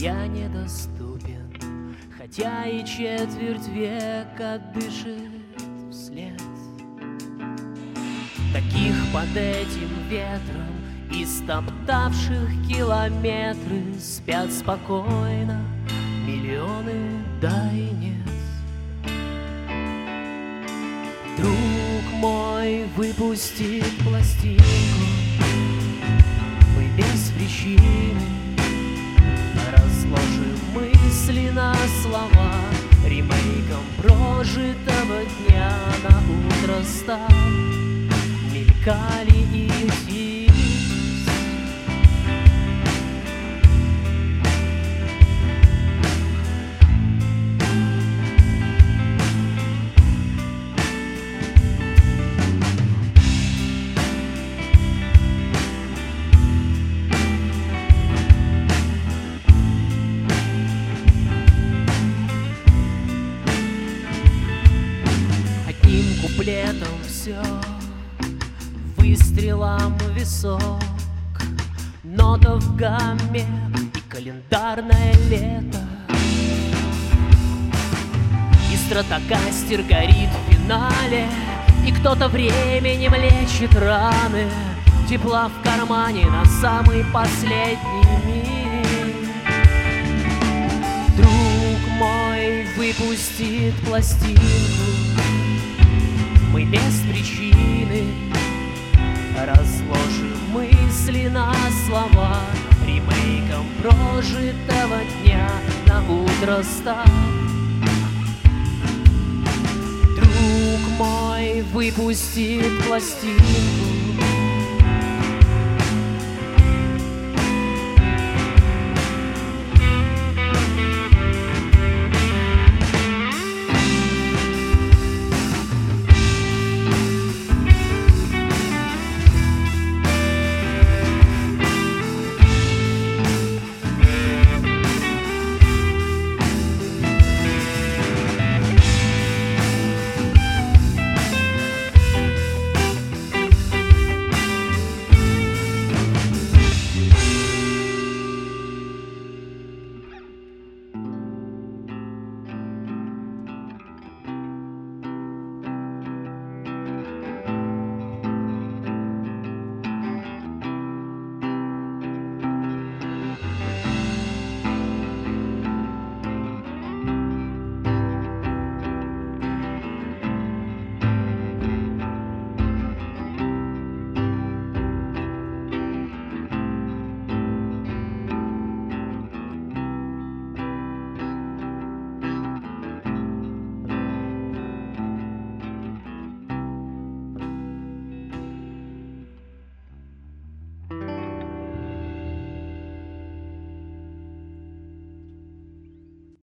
я недоступен, хотя и четверть века дышит вслед. Таких под этим ветром, истоптавших километры, спят спокойно миллионы, да и нет. Друг мой выпустит пластинку, мы без причины разложим мысли на слова, ремейком прожитого дня на утро стал. Мелькали и ютились. Одним куплетом все, выстрелом в висок, нота в гамме и календарное лето. И стратокастер горит в финале, и кто-то временем лечит раны, тепла в кармане на самый последний миг. Друг мой выпустит пластинку, мы без причины разложим мысли на слова, ремейком прожитого дня на утро стал. Друг мой выпустит пластинку,